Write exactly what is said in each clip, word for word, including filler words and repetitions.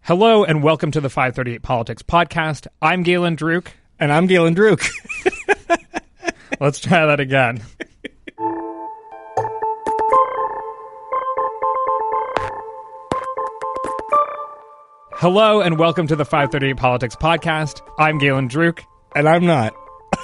Hello and welcome to the five thirty-eight Politics Podcast. I'm Galen Druk. And I'm Galen Druk. Let's try that again. Hello and welcome to the five thirty-eight Politics Podcast. I'm Galen Druk. And I'm not.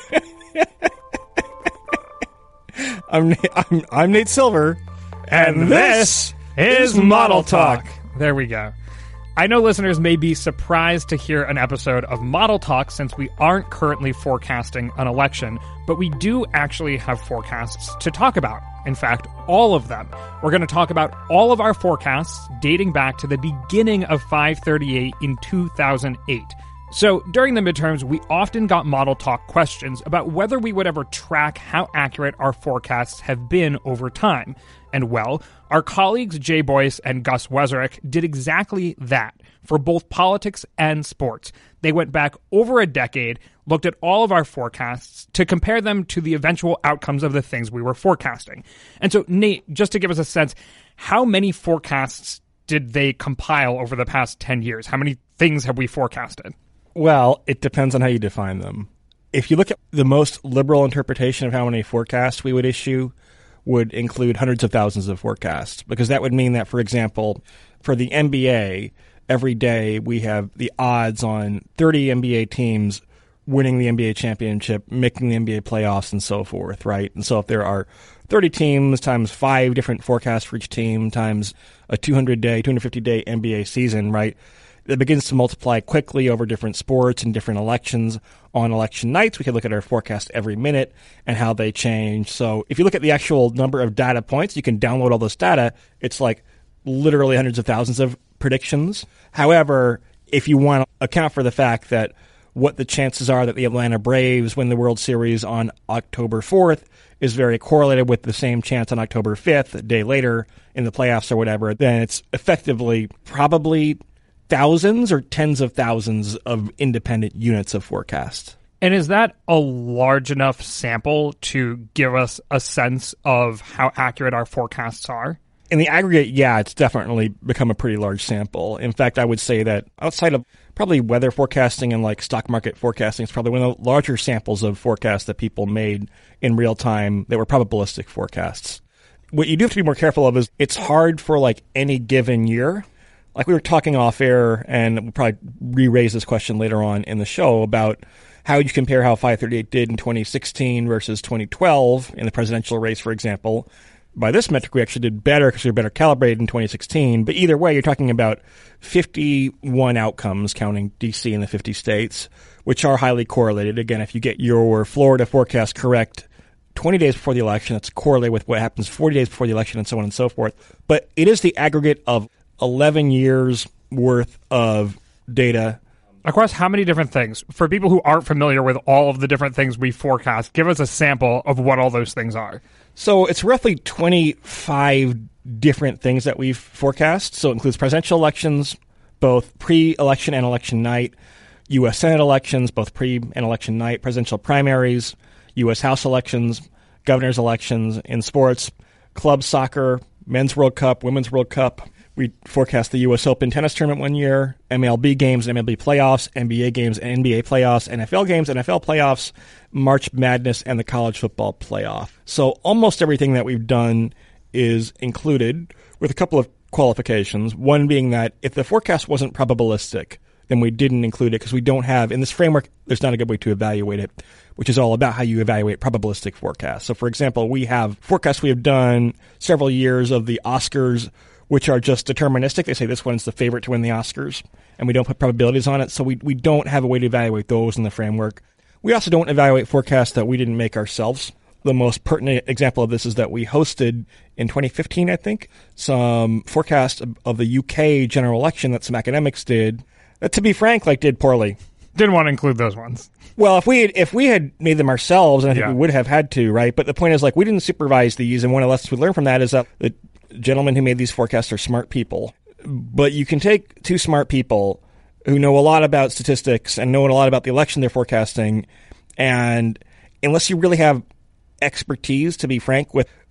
I'm, I'm I'm Nate Silver. And, and this is Model Talk. There we go. I know listeners may be surprised to hear an episode of Model Talk since we aren't currently forecasting an election, but we do actually have forecasts to talk about. In fact, all of them. We're going to talk about all of our forecasts dating back to the beginning of five thirty-eight in two thousand eight. So during the midterms, we often got Model Talk questions about whether we would ever track how accurate our forecasts have been over time. And well, our colleagues Jay Boyce and Gus Wezerick did exactly that for both politics and sports. They went back over a decade, looked at all of our forecasts to compare them to the eventual outcomes of the things we were forecasting. And so, Nate, just to give us a sense, how many forecasts did they compile over the past ten years? How many things have we forecasted? Well, it depends on how you define them. If you look at the most liberal interpretation of how many forecasts we would issue, would include hundreds of thousands of forecasts, because that would mean that, for example, for the N B A, every day we have the odds on thirty N B A teams winning the N B A championship, making the N B A playoffs, and so forth, right? And so if there are thirty teams times five different forecasts for each team times a two hundred day, two hundred fifty day N B A season, right, it begins to multiply quickly over different sports and different elections. On election nights, we can look at our forecast every minute and how they change. So if you look at the actual number of data points, you can download all this data. It's like literally hundreds of thousands of predictions. However, if you want to account for the fact that what the chances are that the Atlanta Braves win the World Series on October fourth is very correlated with the same chance on October fifth, a day later in the playoffs or whatever, then it's effectively probably thousands or tens of thousands of independent units of forecast. And is that a large enough sample to give us a sense of how accurate our forecasts are? In the aggregate, yeah, it's definitely become a pretty large sample. In fact, I would say that outside of probably weather forecasting and like stock market forecasting, it's probably one of the larger samples of forecasts that people made in real time that were probabilistic forecasts. What you do have to be more careful of is it's hard for like any given year. Like we were talking off air, and we'll probably re-raise this question later on in the show about how you compare how five thirty-eight did in twenty sixteen versus twenty twelve in the presidential race, for example. By this metric, we actually did better because we were better calibrated in twenty sixteen. But either way, you're talking about fifty-one outcomes, counting D C and the fifty states, which are highly correlated. Again, if you get your Florida forecast correct twenty days before the election, that's correlated with what happens forty days before the election and so on and so forth. But it is the aggregate of eleven years worth of data. Across how many different things? For people who aren't familiar with all of the different things we forecast, give us a sample of what all those things are. So it's roughly twenty-five different things that we've forecast. So it includes presidential elections, both pre-election and election night, U S Senate elections, both pre and election night, presidential primaries, U S House elections, governor's elections, in sports, club soccer, men's World Cup, women's World Cup. We forecast the U S Open tennis tournament one year, M L B games, M L B playoffs, N B A games, N B A playoffs, N F L games, N F L playoffs, March Madness, and the college football playoff. So almost everything that we've done is included, with a couple of qualifications. One being that if the forecast wasn't probabilistic, then we didn't include it because we don't have, in this framework, there's not a good way to evaluate it, which is all about how you evaluate probabilistic forecasts. So, for example, we have forecasts we have done several years of the Oscars, which are just deterministic. They say this one's the favorite to win the Oscars, and we don't put probabilities on it, so we we don't have a way to evaluate those in the framework. We also don't evaluate forecasts that we didn't make ourselves. The most pertinent example of this is that we hosted in twenty fifteen, I think, some forecast of, of the U K general election that some academics did that, to be frank, like did poorly. Didn't want to include those ones. Well, if we had, if we had made them ourselves, and I think yeah. we would have had to, right? But the point is, like, we didn't supervise these, and one of the lessons we learned from that is that the gentlemen who made these forecasts are smart people. But you can take two smart people who know a lot about statistics and know a lot about the election they're forecasting, and unless you really have expertise, to be frank, with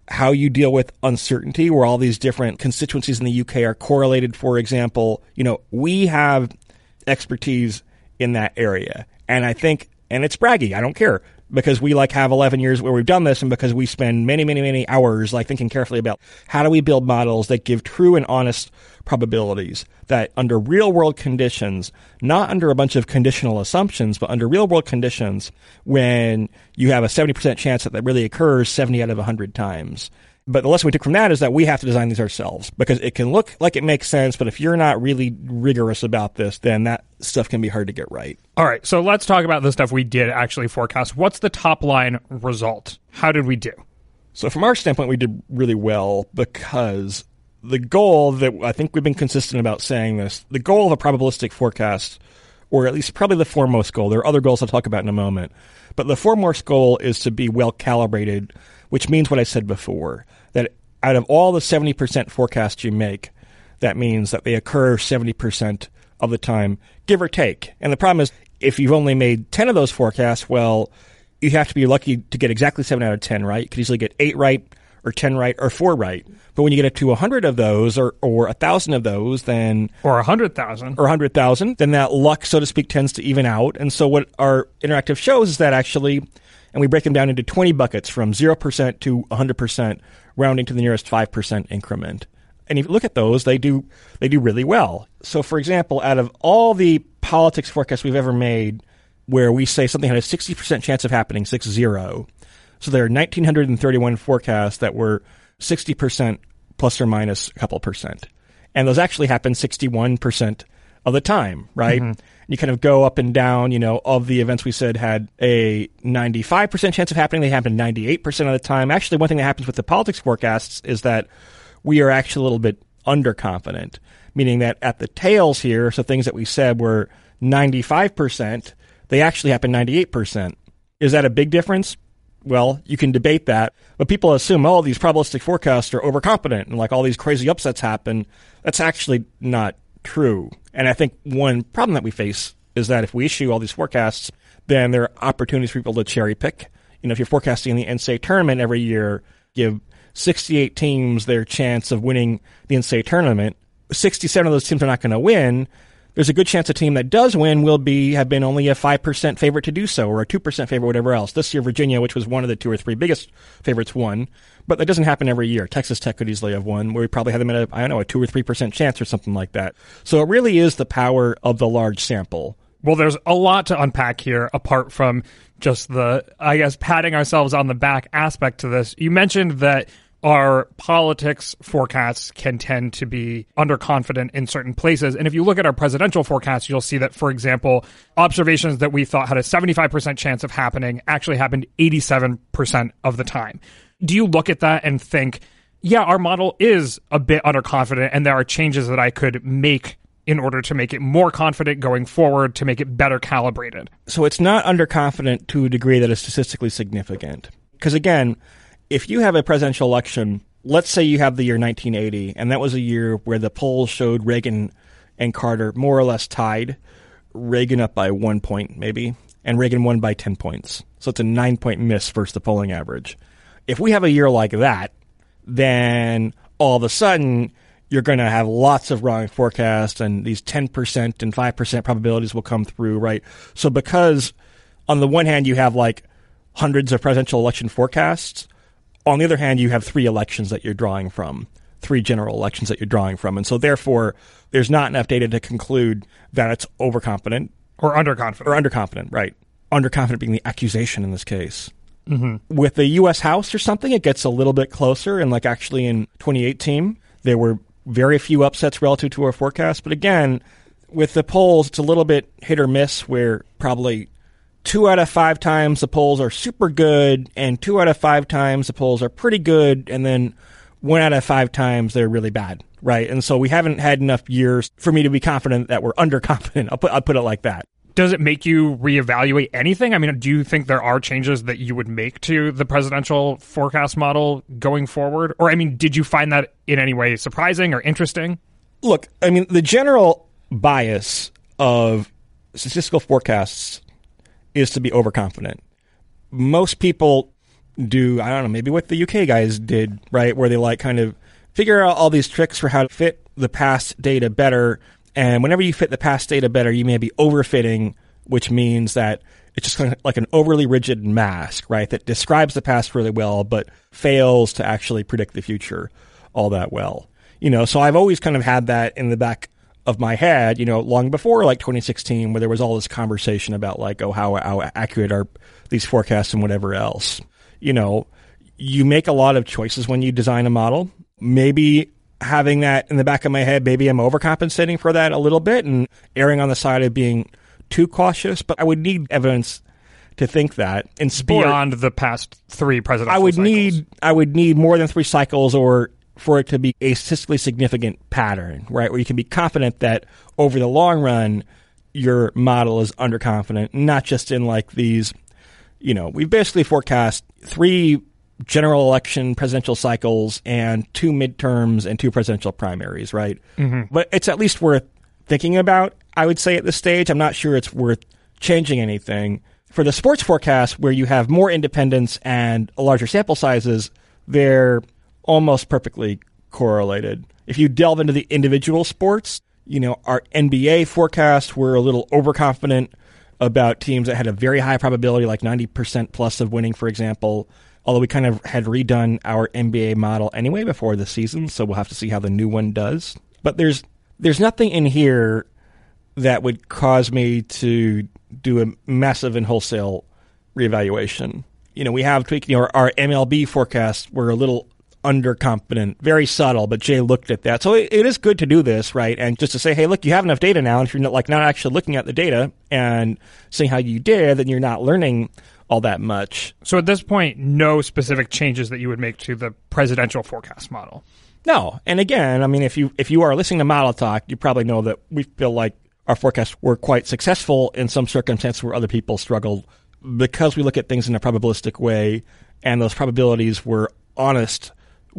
how you deal with uncertainty, where all these different constituencies in the U K are correlated, for example. You know, we have expertise in that area. And I think, and it's braggy, I don't care, because we like have eleven years where we've done this, and because we spend many, many, many hours like thinking carefully about how do we build models that give true and honest probabilities, that under real world conditions, not under a bunch of conditional assumptions, but under real world conditions, when you have a seventy percent chance that that really occurs seventy out of one hundred times. But the lesson we took from that is that we have to design these ourselves, because it can look like it makes sense, but if you're not really rigorous about this, then that stuff can be hard to get right. All right, so let's talk about the stuff we did actually forecast. What's the top line result? How did we do? So from our standpoint, we did really well, because the goal that I think we've been consistent about saying this, the goal of a probabilistic forecast, or at least probably the foremost goal, there are other goals I'll talk about in a moment, but the foremost goal is to be well calibrated, which means what I said before, that out of all the seventy percent forecasts you make, that means that they occur seventy percent of the time, give or take. And the problem is, if you've only made ten of those forecasts, well, you have to be lucky to get exactly seven out of ten right. You could easily get eight right, or ten right, or four right. But when you get up to one hundred of those, or or one thousand of those, then... Or one hundred thousand. Or one hundred thousand, then that luck, so to speak, tends to even out. And so what our interactive shows is that actually... And we break them down into twenty buckets from zero percent to one hundred percent, rounding to the nearest five percent increment. And if you look at those, they do they do really well. So, for example, out of all the politics forecasts we've ever made, where we say something had a sixty percent chance of happening, six zero, so there are one thousand nine hundred thirty-one forecasts that were sixty percent plus or minus a couple percent. And those actually happen sixty-one percent of the time, right? Mm-hmm. You kind of go up and down, you know, of the events we said had a ninety-five percent chance of happening. They happen ninety-eight percent of the time. Actually, one thing that happens with the politics forecasts is that we are actually a little bit underconfident, meaning that at the tails here, so things that we said were ninety-five percent, they actually happen ninety-eight percent. Is that a big difference? Well, you can debate that, but people assume, oh, these probabilistic forecasts are overconfident and like all these crazy upsets happen. That's actually not true. And I think one problem that we face is that if we issue all these forecasts, then there are opportunities for people to cherry pick. You know, if you're forecasting the N C A A tournament every year, give sixty-eight teams their chance of winning the N C A A tournament. sixty-seven of those teams are not going to win. There's a good chance a team that does win will be have been only a five percent favorite to do so, or a two percent favorite, whatever else. This year, Virginia, which was one of the two or three biggest favorites, won. But that doesn't happen every year. Texas Tech could easily have won, where we probably had them at a, I don't know, a two or three percent chance or something like that. So it really is the power of the large sample. Well, there's a lot to unpack here, apart from just the, I guess, patting ourselves on the back aspect to this. You mentioned that our politics forecasts can tend to be underconfident in certain places. And if you look at our presidential forecasts, you'll see that, for example, observations that we thought had a seventy-five percent chance of happening actually happened eighty-seven percent of the time. Do you look at that and think, yeah, our model is a bit underconfident and there are changes that I could make in order to make it more confident going forward, to make it better calibrated? So it's not underconfident to a degree that is statistically significant. Because again, if you have a presidential election, let's say you have the year nineteen eighty, and that was a year where the polls showed Reagan and Carter more or less tied, Reagan up by one point maybe, and Reagan won by ten points. So it's a nine-point miss versus the polling average. If we have a year like that, then all of a sudden you're going to have lots of wrong forecasts, and these ten percent and five percent probabilities will come through, right? So because on the one hand you have like hundreds of presidential election forecasts, on the other hand, you have three elections that you're drawing from, three general elections that you're drawing from. And so therefore, there's not enough data to conclude that it's overconfident. Or underconfident. Or underconfident, right. Underconfident being the accusation in this case. Mm-hmm. With the U S House or something, it gets a little bit closer. And like actually in twenty eighteen, there were very few upsets relative to our forecast. But again, with the polls, it's a little bit hit or miss, where probably two out of five times the polls are super good, and two out of five times the polls are pretty good, and then one out of five times they're really bad, right? And so we haven't had enough years for me to be confident that we're underconfident. I'll put, I'll put it like that. Does it make you reevaluate anything? I mean, do you think there are changes that you would make to the presidential forecast model going forward? Or, I mean, did you find that in any way surprising or interesting? Look, I mean, the general bias of statistical forecasts is to be overconfident. Most people do, I don't know, maybe what the U K guys did, right? Where they like kind of figure out all these tricks for how to fit the past data better. And whenever you fit the past data better, you may be overfitting, which means that it's just kind of like an overly rigid mask, right? That describes the past really well, but fails to actually predict the future all that well. You know, so I've always kind of had that in the back of my head, you know, long before like twenty sixteen, where there was all this conversation about like, oh, how, how accurate are these forecasts and whatever else. You know, you make a lot of choices when you design a model. Maybe having that in the back of my head, maybe I'm overcompensating for that a little bit and erring on the side of being too cautious, but I would need evidence to think that in sport, beyond the past three presidential I would cycles. need I would need more than three cycles, or for it to be a statistically significant pattern, right? Where you can be confident that over the long run, your model is underconfident, not just in like these, you know, we've basically forecast three general election presidential cycles and two midterms and two presidential primaries, right? Mm-hmm. But it's at least worth thinking about, I would say, at this stage. I'm not sure it's worth changing anything. For the sports forecast, where you have more independence and larger sample sizes, they're almost perfectly correlated. If you delve into the individual sports, you know, our N B A forecast, we're a little overconfident about teams that had a very high probability, like ninety percent plus of winning, for example, although we kind of had redone our N B A model anyway before the season, so we'll have to see how the new one does. But there's there's nothing in here that would cause me to do a massive and wholesale reevaluation. You know, we have tweaked, you know, our, our M L B forecasts were a little underconfident, very subtle, but Jay looked at that. So it, it is good to do this, right? And just to say, hey, look, you have enough data now, and if you're not, like, not actually looking at the data and seeing how you did, then you're not learning all that much. So at this point, no specific changes that you would make to the presidential forecast model? No. And again, I mean, if you if you are listening to Model Talk, you probably know that we feel like our forecasts were quite successful in some circumstances where other people struggled, because we look at things in a probabilistic way, and those probabilities were honest,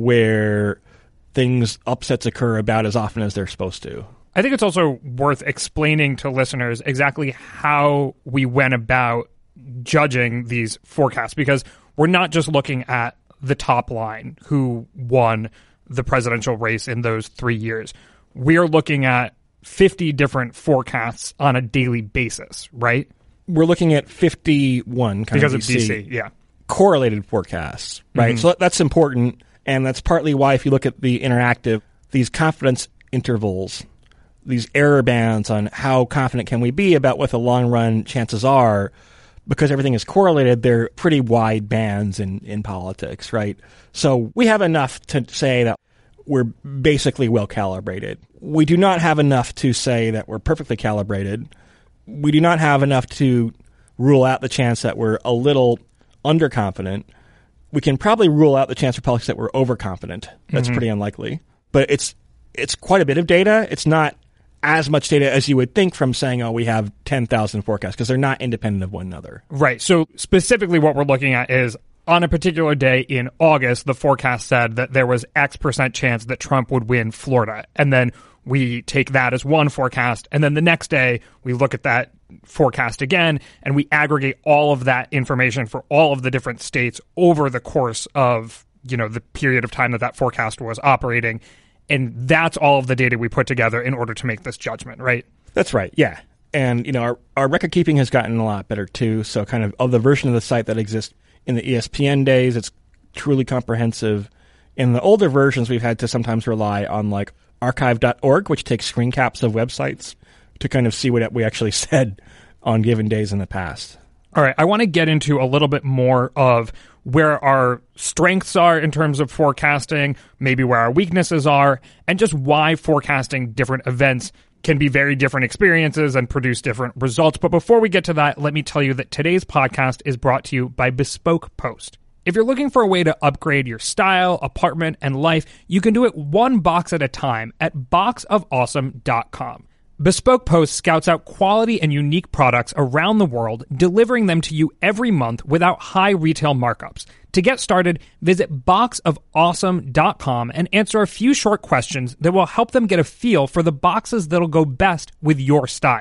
where things, upsets occur about as often as they're supposed to. I think it's also worth explaining to listeners exactly how we went about judging these forecasts, because we're not just looking at the top line, who won the presidential race in those three years. We're looking at fifty different forecasts on a daily basis, right? We're looking at fifty-one kind because of of D C, yeah. correlated forecasts, right? Mm-hmm. So that's important, and that's partly why if you look at the interactive, these confidence intervals, these error bands on how confident can we be about what the long-run chances are, because everything is correlated, they're pretty wide bands in, in politics, right? So we have enough to say that we're basically well-calibrated. We do not have enough to say that we're perfectly calibrated. We do not have enough to rule out the chance that we're a little underconfident. We can probably rule out the chance for politics that we're overconfident. That's mm-hmm. pretty unlikely. But it's it's quite a bit of data. It's not as much data as you would think from saying, oh, we have ten thousand forecasts, because they're not independent of one another. Right. So specifically what we're looking at is, on a particular day in August, the forecast said that there was X percent chance that Trump would win Florida. And then we take that as one forecast. And then the next day, we look at that forecast again, and we aggregate all of that information for all of the different states over the course of, you know, the period of time that that forecast was operating. And that's all of the data we put together in order to make this judgment, right? That's right, yeah. And, you know, our, our record keeping has gotten a lot better, too. So kind of of the version of the site that exists in the E S P N days, it's truly comprehensive. In the older versions, we've had to sometimes rely on, like, archive dot org, which takes screen caps of websites to kind of see what we actually said on given days in the past. All right, I want to get into a little bit more of where our strengths are in terms of forecasting, maybe where our weaknesses are, and just why forecasting different events can be very different experiences and produce different results. But before we get to that, let me tell you that today's podcast is brought to you by Bespoke Post. If you're looking for a way to upgrade your style, apartment, and life, you can do it one box at a time at box of awesome dot com. Bespoke Post scouts out quality and unique products around the world, delivering them to you every month without high retail markups. To get started, visit box of awesome dot com and answer a few short questions that will help them get a feel for the boxes that'll go best with your style.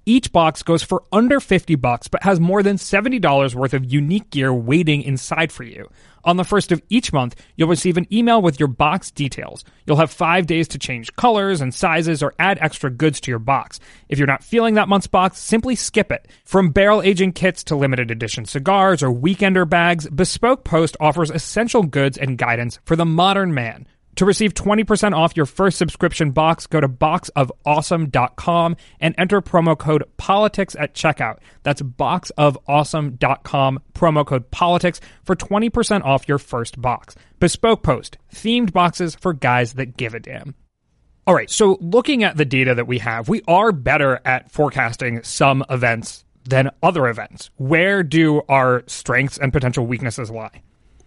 Each box goes for under fifty bucks, but has more than seventy dollars worth of unique gear waiting inside for you. On the first of each month, you'll receive an email with your box details. You'll have five days to change colors and sizes or add extra goods to your box. If you're not feeling that month's box, simply skip it. From barrel aging kits to limited edition cigars or weekender bags, Bespoke Post offers essential goods and guidance for the modern man. To receive twenty percent off your first subscription box, go to box of awesome dot com and enter promo code POLITICS at checkout. That's box of awesome dot com, promo code POLITICS for twenty percent off your first box. Bespoke Post, themed boxes for guys that give a damn. All right, so looking at the data that we have, we are better at forecasting some events than other events. Where do our strengths and potential weaknesses lie?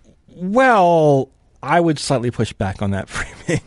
Well, I would slightly push back on that framing.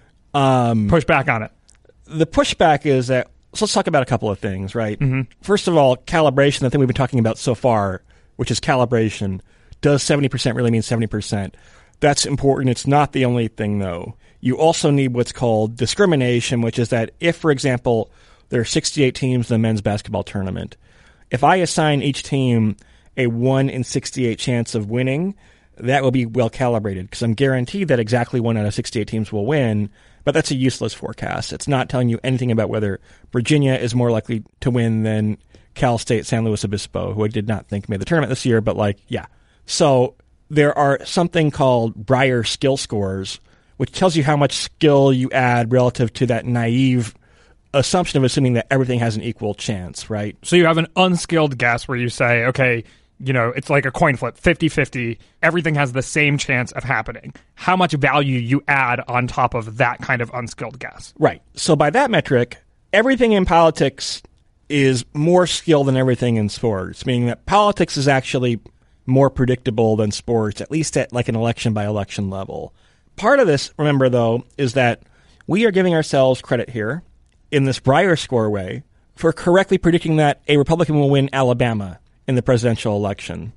um, push back on it. The pushback is that, so let's talk about a couple of things, right? Mm-hmm. First of all, calibration, the thing we've been talking about so far, which is calibration. Does seventy percent really mean seventy percent? That's important. It's not the only thing, though. You also need what's called discrimination, which is that if, for example, there are sixty-eight teams in the men's basketball tournament, if I assign each team a one in sixty-eight chance of winning, that will be well calibrated because I'm guaranteed that exactly one out of sixty-eight teams will win, but that's a useless forecast. It's not telling you anything about whether Virginia is more likely to win than Cal State San Luis Obispo, who I did not think made the tournament this year, but like, yeah. So there are something called Breyer skill scores, which tells you how much skill you add relative to that naive assumption of assuming that everything has an equal chance, right? So you have an unskilled guess where you say, okay, you know, it's like a coin flip, fifty-fifty. Everything has the same chance of happening. How much value you add on top of that kind of unskilled guess. Right. So by that metric, everything in politics is more skill than everything in sports, meaning that politics is actually more predictable than sports, at least at like an election by election level. Part of this, remember, though, is that we are giving ourselves credit here in this Breyer score way for correctly predicting that a Republican will win Alabama in the presidential election,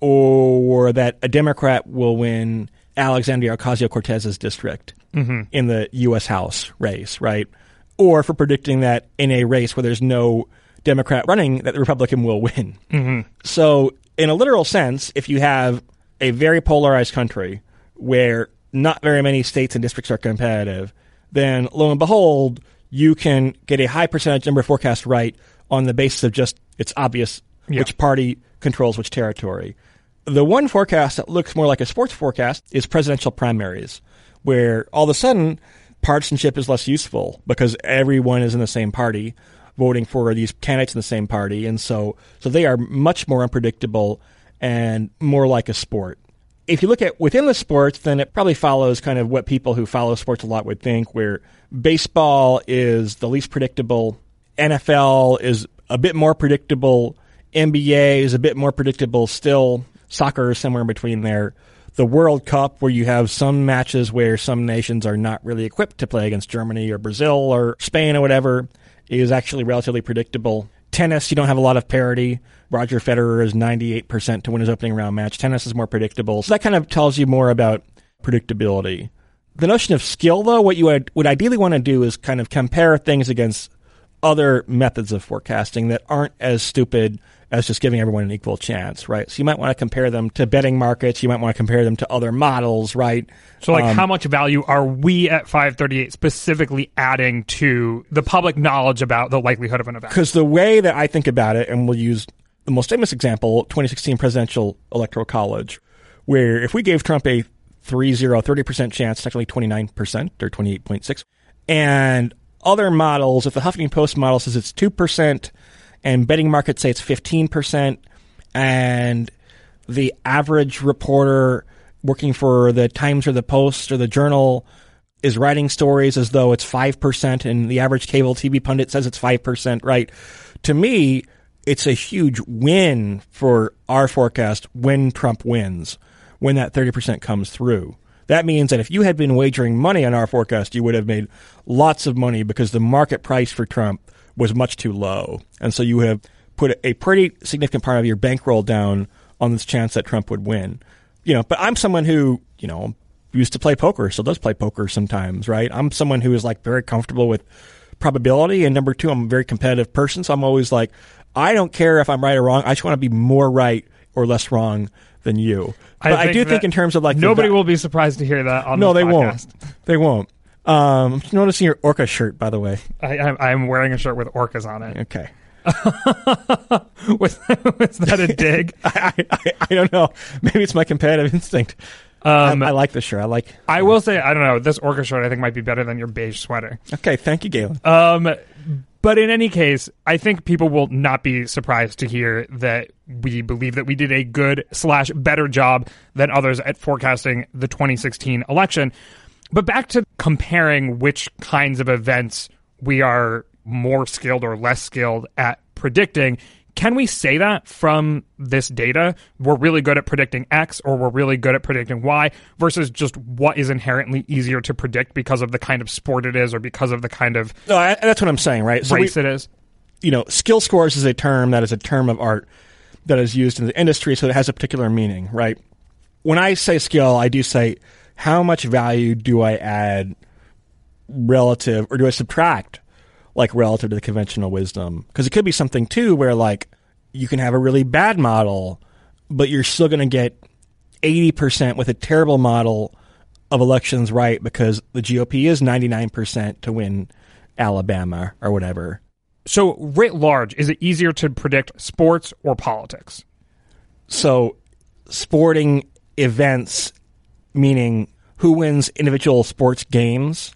or that a Democrat will win Alexandria Ocasio-Cortez's district mm-hmm. in the U S House race, right? Or for predicting that in a race where there's no Democrat running, that the Republican will win. Mm-hmm. So in a literal sense, if you have a very polarized country where not very many states and districts are competitive, then lo and behold, you can get a high percentage number of forecasts right on the basis of just, it's obvious yeah. which party controls which territory. The one forecast that looks more like a sports forecast is presidential primaries, where all of a sudden partisanship is less useful because everyone is in the same party voting for these candidates in the same party. And so, so they are much more unpredictable and more like a sport. If you look at within the sports, then it probably follows kind of what people who follow sports a lot would think, where baseball is the least predictable, N F L is a bit more predictable, N B A is a bit more predictable still, soccer is somewhere in between there. The World Cup, where you have some matches where some nations are not really equipped to play against Germany or Brazil or Spain or whatever, is actually relatively predictable. Tennis, you don't have a lot of parity. Roger Federer is ninety-eight percent to win his opening round match. Tennis is more predictable. So that kind of tells you more about predictability. The notion of skill, though, what you would, would ideally want to do is kind of compare things against other methods of forecasting that aren't as stupid as just giving everyone an equal chance, right? So you might want to compare them to betting markets. You might want to compare them to other models, right? So, like, um, how much value are we at five thirty-eight specifically adding to the public knowledge about the likelihood of an event? Because the way that I think about it, and we'll use the most famous example, twenty sixteen presidential electoral college, where if we gave Trump a three zero, thirty percent chance, technically twenty-nine percent or twenty-eight point six, and other models, if the Huffington Post model says it's two percent, and betting markets say it's fifteen percent, and the average reporter working for the Times or the Post or the Journal is writing stories as though it's five percent, and the average cable T V pundit says it's five percent, right? To me, it's a huge win for our forecast when Trump wins, when that thirty percent comes through. That means that if you had been wagering money on our forecast, you would have made lots of money because the market price for Trump was much too low. And so you would have put a pretty significant part of your bankroll down on this chance that Trump would win. You know, but I'm someone who, you know, used to play poker, still does play poker sometimes, right? I'm someone who is like very comfortable with probability, and number two, I'm a very competitive person, so I'm always like, I don't care if I'm right or wrong. I just want to be more right or less wrong than you. But I, I do think in terms of like nobody the, will be surprised to hear that on no, this they podcast. won't. They won't. Um, I'm noticing your orca shirt, by the way. I, I'm, I'm wearing a shirt with orcas on it. Okay. was, was that a dig? I, I, I don't know. Maybe it's my competitive instinct. Um, I, I like this shirt. I like. I will say, I don't know. This orca shirt, I think, might be better than your beige sweater. Okay, thank you, Galen. Um, but in any case, I think people will not be surprised to hear that we believe that we did a good slash better job than others at forecasting the twenty sixteen election. But back to comparing which kinds of events we are more skilled or less skilled at predicting. Can we say that from this data? We're really good at predicting X, or we're really good at predicting Y, versus just what is inherently easier to predict because of the kind of sport it is, or because of the kind of no, I, that's what I'm saying, right? So race we, it is. You know, skill scores is a term that is a term of art that is used in the industry, so it has a particular meaning, right? When I say skill, I do say, how much value do I add relative, or do I subtract, like, relative to the conventional wisdom? Because it could be something, too, where, like, you can have a really bad model, but you're still going to get eighty percent with a terrible model of elections right, because the G O P is ninety-nine percent to win Alabama or whatever. So, writ large, is it easier to predict sports or politics? So, sporting events, meaning who wins individual sports games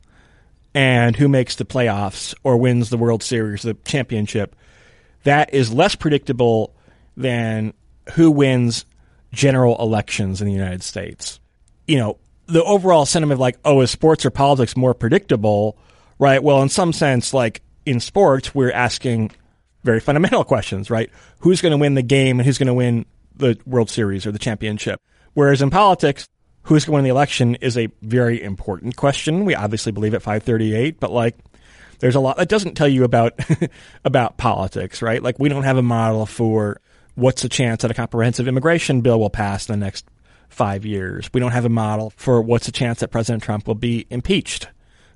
and who makes the playoffs or wins the World Series, the championship, that is less predictable than who wins general elections in the United States. You know, the overall sentiment of like, oh, is sports or politics more predictable, right? Well, in some sense, like in sports, we're asking very fundamental questions, right? Who's going to win the game and who's going to win the World Series or the championship? Whereas in politics, who's going to win the election is a very important question. We obviously believe at five thirty-eight, but like there's a lot that doesn't tell you about about politics, right? Like we don't have a model for what's the chance that a comprehensive immigration bill will pass in the next five years. We don't have a model for what's the chance that President Trump will be impeached.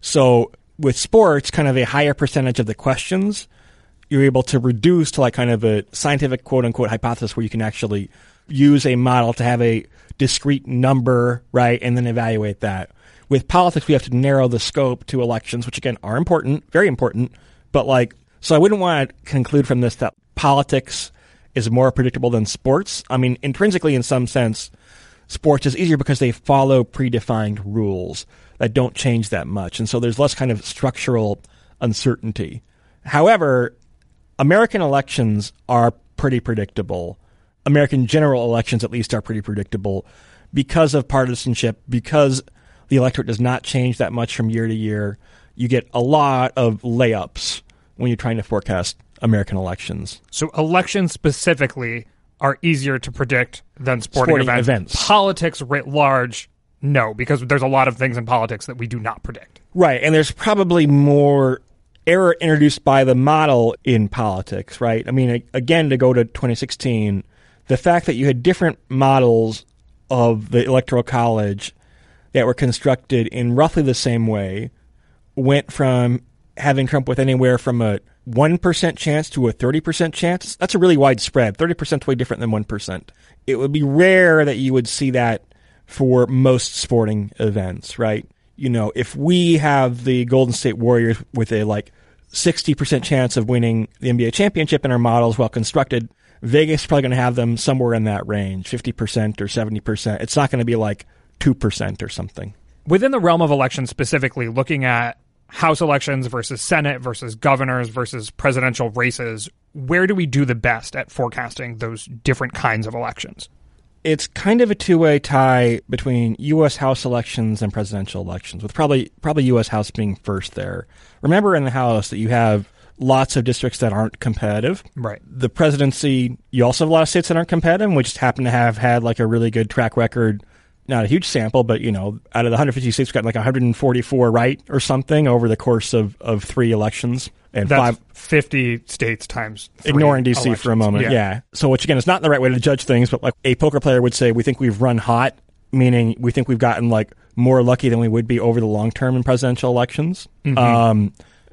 So with sports, kind of a higher percentage of the questions you're able to reduce to like kind of a scientific quote unquote hypothesis where you can actually use a model to have a discrete number, right, and then evaluate that. With politics, we have to narrow the scope to elections, which again are important, very important, but like, so I wouldn't want to conclude from this that politics is more predictable than sports. I mean, intrinsically, in some sense, sports is easier because they follow predefined rules that don't change that much, and so there's less kind of structural uncertainty. However, American elections are pretty predictable. American general elections, at least, are pretty predictable because of partisanship, because the electorate does not change that much from year to year. You get a lot of layups when you're trying to forecast American elections. So elections specifically are easier to predict than sporting, sporting events. events. Politics writ large, no, because there's a lot of things in politics that we do not predict. Right, and there's probably more error introduced by the model in politics, right? I mean, again, to go to twenty sixteen, the fact that you had different models of the Electoral College that were constructed in roughly the same way went from having Trump with anywhere from a one percent chance to a thirty percent chance. That's a really wide spread. thirty percent is way different than one percent. It would be rare that you would see that for most sporting events, right? You know, if we have the Golden State Warriors with a like sixty percent chance of winning the N B A championship in our models well constructed, Vegas is probably going to have them somewhere in that range, fifty percent or seventy percent. It's not going to be like two percent or something. Within the realm of elections specifically, looking at House elections versus Senate versus governors versus presidential races, where do we do the best at forecasting those different kinds of elections? It's kind of a two-way tie between U S House elections and presidential elections, with probably probably U S House being first there. Remember in the House that you have lots of districts that aren't competitive. Right. The presidency, you also have a lot of states that aren't competitive. We just happen to have had like a really good track record. Not a huge sample, but, you know, out of the one hundred fifty states, we've got like one hundred forty-four right or something over the course of, of three elections. And That's five fifty states times three ignoring D C elections. for a moment. Yeah. yeah. So, which again is not the right way to judge things, but like a poker player would say, we think we've run hot, meaning we think we've gotten like more lucky than we would be over the long term in presidential elections. Mm-hmm. Um,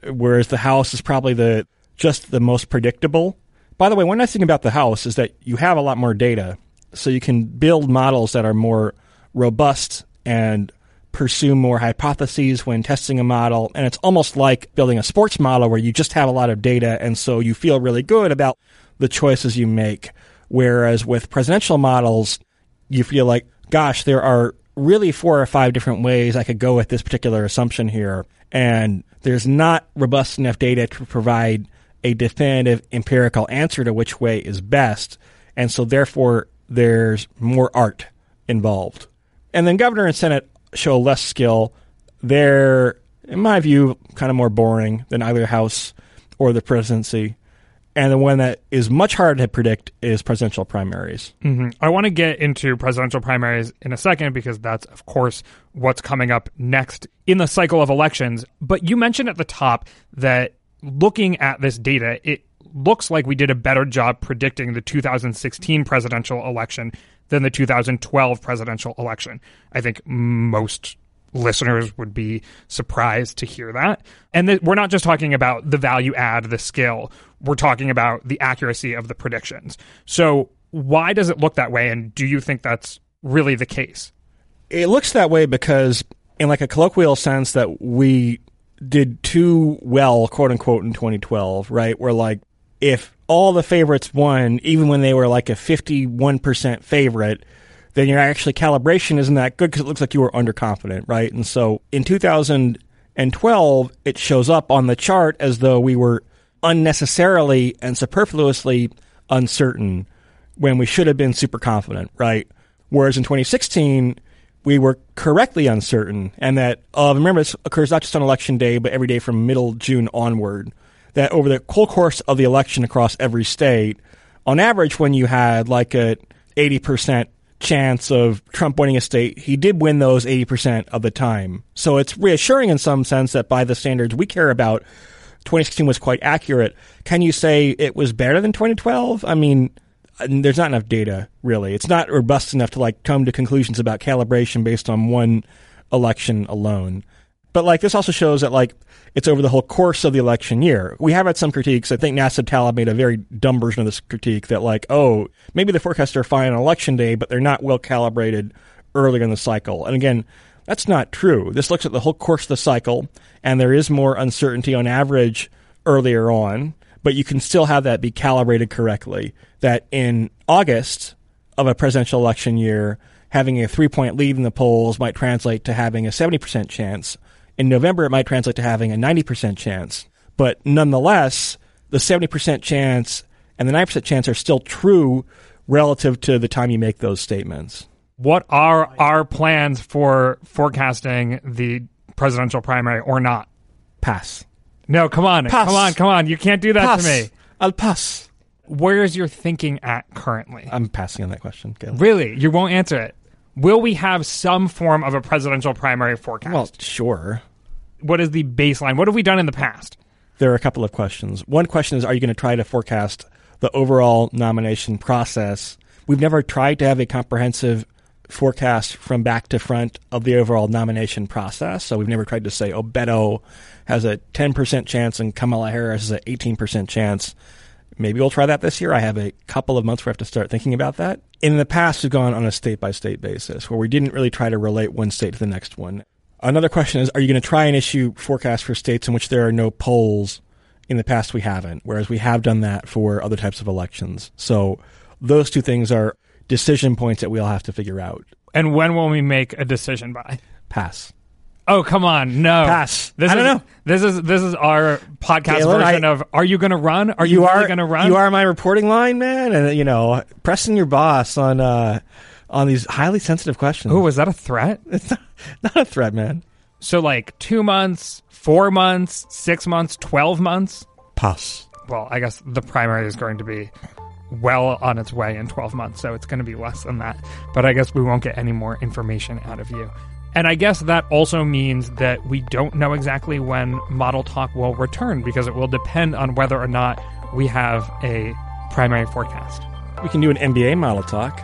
whereas the House is probably the just the most predictable. By the way, one nice thing about the House is that you have a lot more data, so you can build models that are more robust and pursue more hypotheses when testing a model. And it's almost like building a sports model where you just have a lot of data, and so you feel really good about the choices you make. Whereas with presidential models, you feel like, gosh, there are really four or five different ways I could go with this particular assumption here. And there's not robust enough data to provide a definitive empirical answer to which way is best. And so therefore, there's more art involved. And then governor and Senate show less skill. They're, in my view, kind of more boring than either House or the presidency. And the one that is much harder to predict is presidential primaries. Mm-hmm. I want to get into presidential primaries in a second because that's, of course, what's coming up next in the cycle of elections. But you mentioned at the top that looking at this data, it looks like we did a better job predicting the two thousand sixteen presidential election than the two thousand twelve presidential election. I think most listeners would be surprised to hear that. And th- we're not just talking about the value add, the skill. We're talking about the accuracy of the predictions. So why does it look that way? And do you think that's really the case? It looks that way because in like a colloquial sense that we did too well, quote unquote, in twenty twelve, right? Where like if all the favorites won, even when they were like a fifty-one percent favorite, then your actually calibration isn't that good because it looks like you were underconfident, right? And so in two thousand twelve, it shows up on the chart as though we were unnecessarily and superfluously uncertain when we should have been super confident, right? Whereas in twenty sixteen, we were correctly uncertain, and that, uh, remember, this occurs not just on election day, but every day from middle June onward, that over the whole course of the election across every state, on average, when you had like a eighty percent chance of Trump winning a state, he did win those eighty percent of the time. So it's reassuring in some sense that by the standards we care about, twenty sixteen was quite accurate. Can you say it was better than twenty twelve? I mean, there's not enough data, really. It's not robust enough to like come to conclusions about calibration based on one election alone. But like this also shows that like it's over the whole course of the election year. We have had some critiques. I think Nasib Taleb made a very dumb version of this critique that like, oh, maybe the forecasts are fine on election day, but they're not well calibrated earlier in the cycle. And again, that's not true. This looks at the whole course of the cycle, and there is more uncertainty on average earlier on, but you can still have that be calibrated correctly. That in August of a presidential election year, having a three-point lead in the polls might translate to having a seventy percent chance. In November, it might translate to having a ninety percent chance. But nonetheless, the seventy percent chance and the ninety percent chance are still true relative to the time you make those statements. What are our plans for forecasting the presidential primary or not? Pass. No, come on. Pass. Come on, come on. You can't do that pass. to me. I'll pass. Where's your thinking at currently? I'm passing on that question, Caleb. Really? You won't answer it? Will we have some form of a presidential primary forecast? Well, sure. What is the baseline? What have we done in the past? There are a couple of questions. One question is, are you going to try to forecast the overall nomination process? We've never tried to have a comprehensive forecast from back to front of the overall nomination process. So we've never tried to say, oh, Beto has a ten percent chance and Kamala Harris has an eighteen percent chance. Maybe we'll try that this year. I have a couple of months where I have to start thinking about that. In the past, we've gone on a state-by-state basis where we didn't really try to relate one state to the next one. Another question is, are you going to try and issue forecasts for states in which there are no polls? In the past, we haven't, whereas we have done that for other types of elections. So those two things are decision points that we'll have to figure out. And when will we make a decision by? Pass. Oh, come on. No. Pass. This I is, don't know. This is this is our podcast Galen, version I, of, are you going to run? Are you, you really are going to run? You are my reporting line, man. And, you know, pressing your boss on uh, on these highly sensitive questions. Oh, was that a threat? It's not, not a threat, man. So like two months, four months, six months, twelve months? Pass. Well, I guess the primary is going to be well on its way in twelve months, so it's going to be less than that. But I guess we won't get any more information out of you. And I guess that also means that we don't know exactly when Model Talk will return, because it will depend on whether or not we have a primary forecast. We can do an N B A Model Talk.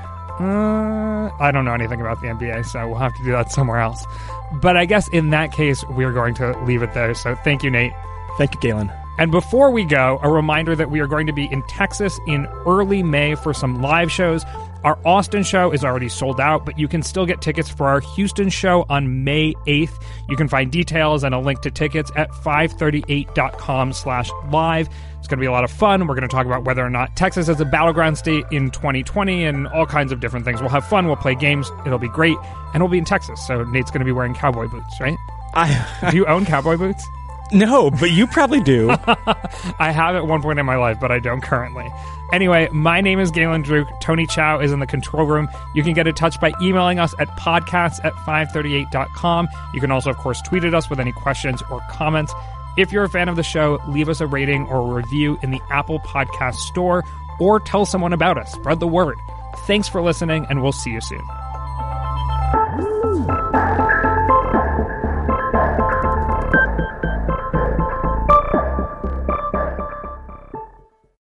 Uh, I don't know anything about the N B A, so we'll have to do that somewhere else. But I guess in that case, we're going to leave it there. So thank you, Nate. Thank you, Galen. And before we go, a reminder that we are going to be in Texas in early May for some live shows. Our Austin show is already sold out, but you can still get tickets for our Houston show on May eighth. You can find details and a link to tickets at five thirty-eight dot com slash live. It's going to be a lot of fun. We're going to talk about whether or not Texas is a battleground state in twenty twenty and all kinds of different things. We'll have fun. We'll play games. It'll be great. And we'll be in Texas, so Nate's going to be wearing cowboy boots, right? I, Do you own cowboy boots? No, but you probably do. I have at one point in my life, but I don't currently. Anyway, my name is Galen Druk. Tony Chow is in the control room. You can get in touch by emailing us at podcasts at five thirty-eight dot com. You can also, of course, tweet at us with any questions or comments. If you're a fan of the show, leave us a rating or a review in the Apple Podcast Store or tell someone about us. Spread the word. Thanks for listening, and we'll see you soon.